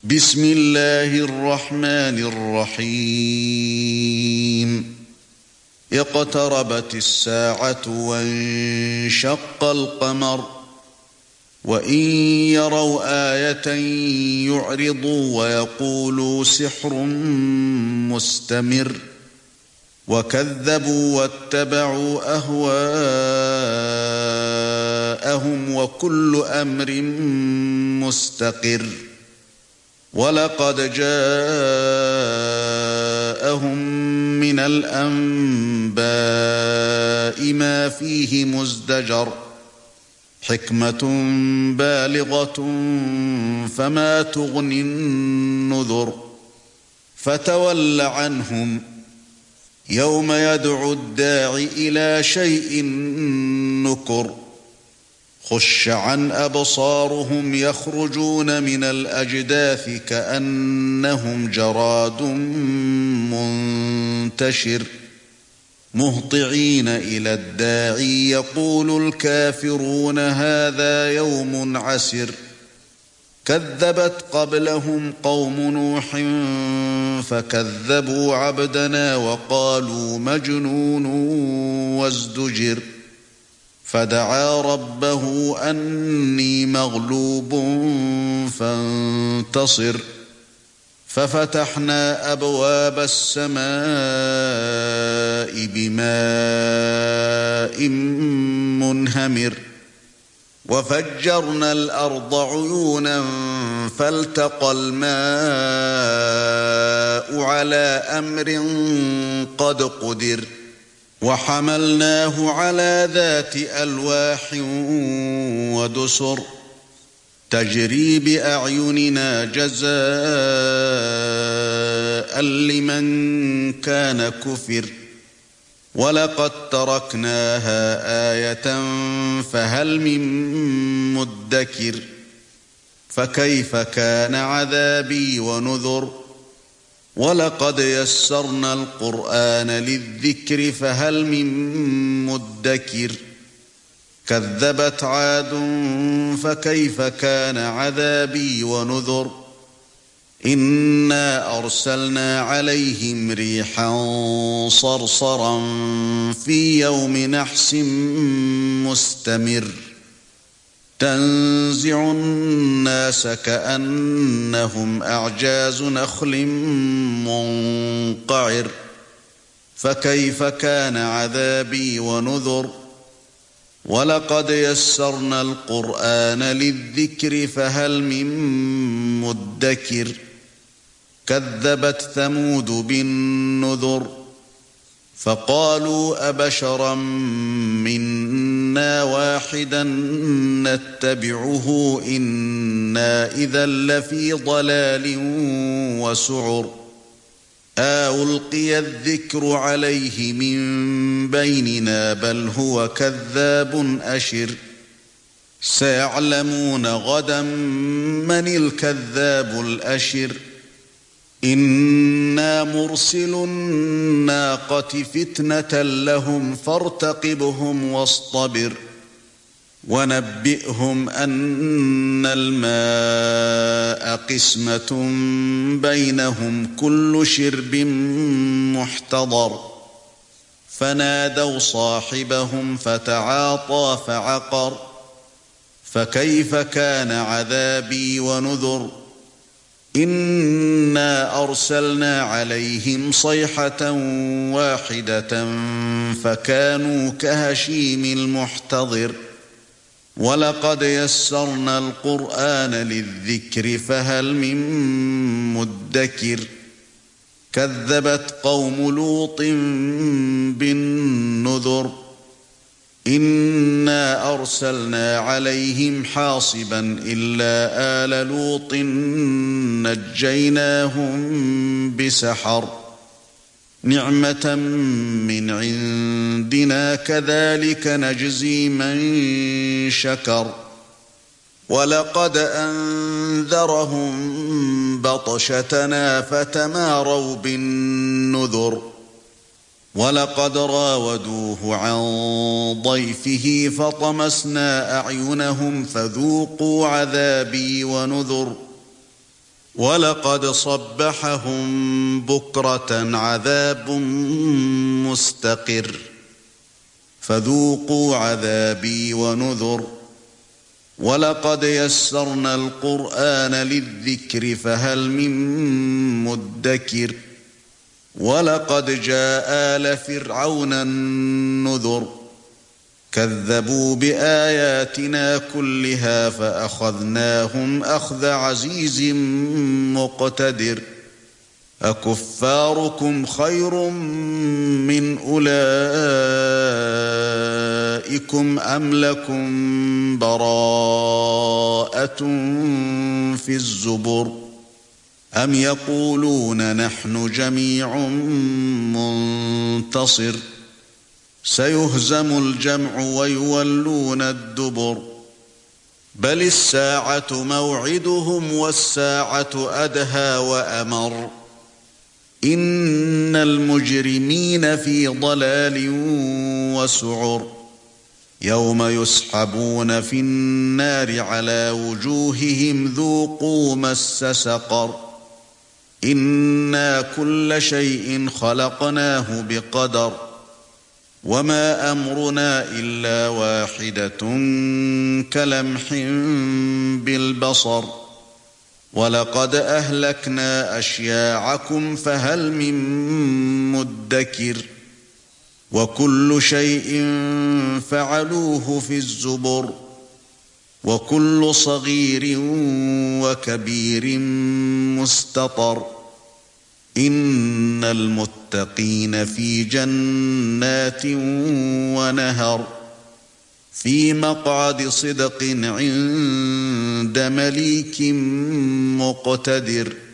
بسم الله الرحمن الرحيم اقتربت الساعة وانشق القمر وإن يروا آية يعرضوا ويقولوا سحر مستمر وكذبوا واتبعوا أهواءهم وكل أمر مستقر وَلَقَدْ جَاءَهُم مِّنَ الْأَنبَاءِ مَا فِيهِ مُزْدَجَرٌ حِكْمَةٌ بَالِغَةٌ فَمَا تُغْنِ النُّذُرُ فَتَوَلَّ عَنْهُمْ يَوْمَ يَدْعُ الدَّاعِ إِلَى شَيْءٍ نُّكُرٍ خُشَّ عَنْ أَبْصَارُهُمْ يَخْرُجُونَ مِنَ الْأَجْدَاثِ كَأَنَّهُمْ جَرَادٌ مُنتَشِرٌ مُهْطِعِينَ إِلَى الدَّاعِ يَقُولُ الْكَافِرُونَ هَذَا يَوْمٌ عَسِرٌ كَذَّبَتْ قَبْلَهُمْ قَوْمُ نُوحٍ فَكَذَّبُوا عَبْدَنَا وَقَالُوا مَجْنُونٌ وَازْدُجِرَ فدعا ربه أني مغلوب فانتصر ففتحنا أبواب السماء بماء منهمر وفجرنا الأرض عيونا فالتقى الماء على أمر قد قدر وحملناه على ذات ألواح ودسر تجري بأعيننا جزاء لمن كان كفر ولقد تركناها آية فهل من مدكر فكيف كان عذابي ونذر وَلَقَدْ يَسَّرْنَا الْقُرْآنَ لِلذِّكْرِ فَهَلْ مِن مُّدَّكِرٍ كَذَّبَتْ عَادٌ فَكَيْفَ كَانَ عَذَابِي وَنُذُرِ إِنَّا أَرْسَلْنَا عَلَيْهِمْ رِيحًا صَرْصَرًا فِي يَوْمِ نَحْسٍ مُسْتَمِرٍّ تنزع الناس كأنهم أعجاز نخل منقعر فكيف كان عذابي ونذر ولقد يسرنا القرآن للذكر فهل من مدكر كذبت ثمود بالنذر فقالوا أبشرا منا واحدا نتبعه إنا إذا لفي ضلال وسعر ألقي الذكر عليه من بيننا بل هو كذاب أشر سيعلمون غدا من الكذاب الأشر إنا مرسل الناقة فتنة لهم فارتقبهم واصطبر ونبئهم أن الماء قسمة بينهم كل شرب محتضر فنادوا صاحبهم فتعاطى فعقر فكيف كان عذابي ونذر إنا أرسلنا عليهم صيحة واحدة فكانوا كهشيم المحتضر ولقد يسرنا القرآن للذكر فهل من مدكر كذبت قوم لوط بالنذر إنا أرسلنا عليهم حاصبا إلا آل لوط نجيناهم بسحر نعمة من عندنا كذلك نجزي من شكر ولقد أنذرهم بطشتنا فتماروا بالنذر ولقد راودوه عن ضيفه فطمسنا أعينهم فذوقوا عذابي ونذر وَلَقَدْ صَبَّحَهُم بُكْرَةً عَذَابٌ مُسْتَقِرٌّ فَذُوقُوا عَذَابِي وَنُذُرِ وَلَقَدْ يَسَّرْنَا الْقُرْآنَ لِلذِّكْرِ فَهَلْ مِن مُّدَّكِرٍ وَلَقَدْ جَاءَ آلَ فِرْعَوْنَ النُّذُرُ كَذَّبُوا بِآيَاتِنَا كُلِّهَا فَأَخَذْنَاهُمْ أَخْذَ عَزِيزٍ مُقْتَدِرٍ أَكُفَّارُكُمْ خَيْرٌ مِّنْ أُولَئِكُمْ أَمْ لَكُمْ بَرَاءَةٌ فِي الزُّبُرِ أَمْ يَقُولُونَ نَحْنُ جَمِيعٌ مُّنتَصِرٌ سَيُهْزَمُ الْجَمْعُ وَيُوَلُّونَ الدُّبُرَ بَلِ السَّاعَةُ مَوْعِدُهُمْ وَالسَّاعَةُ أَدْهَى وَأَمَرُّ إِنَّ الْمُجْرِمِينَ فِي ضَلَالٍ وَسُعُرٍ يَوْمَ يُسْحَبُونَ فِي النَّارِ عَلَى وُجُوهِهِمْ ذُوقُوا مَسَّ سَقَرَ إِنَّا كُلَّ شَيْءٍ خَلَقْنَاهُ بِقَدَرٍ وَمَا أَمْرُنَا إِلَّا وَاحِدَةٌ كَلَمْحٍ بِالْبَصَرِ وَلَقَدْ أَهْلَكْنَا أَشْيَاعَكُمْ فَهَلْ مِن مُّدَّكِرٍ وَكُلُّ شَيْءٍ فَعَلُوهُ فِي الزُّبُرِ وَكُلُّ صَغِيرٍ وَكَبِيرٍ مُسْتَطَرٍ إِنَّ الْمُتَّقِينَ فِي جَنَّاتٍ وَنَهَرٍ فِي مَقْعَدِ صِدْقٍ عِندَ مَلِيكٍ مُقْتَدِرٍ